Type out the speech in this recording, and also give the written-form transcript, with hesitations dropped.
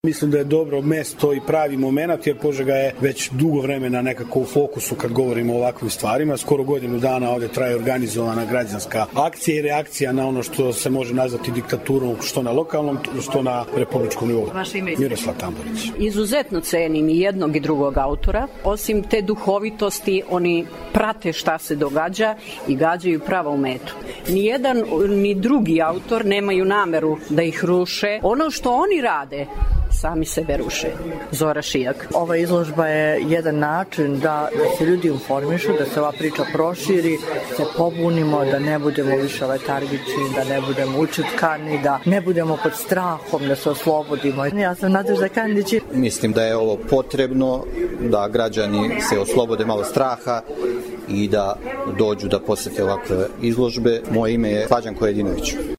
Mislim da je dobro mesto i pravi moment, jer Požega je već dugo vremena nekako u fokusu kad govorimo o ovakvim stvarima. Skoro godinu dana ovde traje organizovana građanska akcija i reakcija na ono što se može nazvati diktaturom, što na lokalnom, što na republičkom nivou. Vaše ime? Miroslav Tamburić. Izuzetno cenim i jednog i drugog autora. Osim te duhovitosti, oni prate šta se događa i gađaju pravo u metu. Ni jedan ni drugi autor nemaju nameru da ih ruše. Ono što oni rade, sami sebe ruše. Zora Šijak. Ova izložba je jedan način da se ljudi informišu, da se ova priča proširi, se pobunimo, da ne budemo više letargični, da ne budemo učutkani, da ne budemo pod strahom, da se oslobodimo. Ja sam Nadežda Kandić. Mislim da je ovo potrebno, da građani se oslobode malo straha i da dođu da posete ovakve izložbe. Moje ime je Slađan Kojedinović.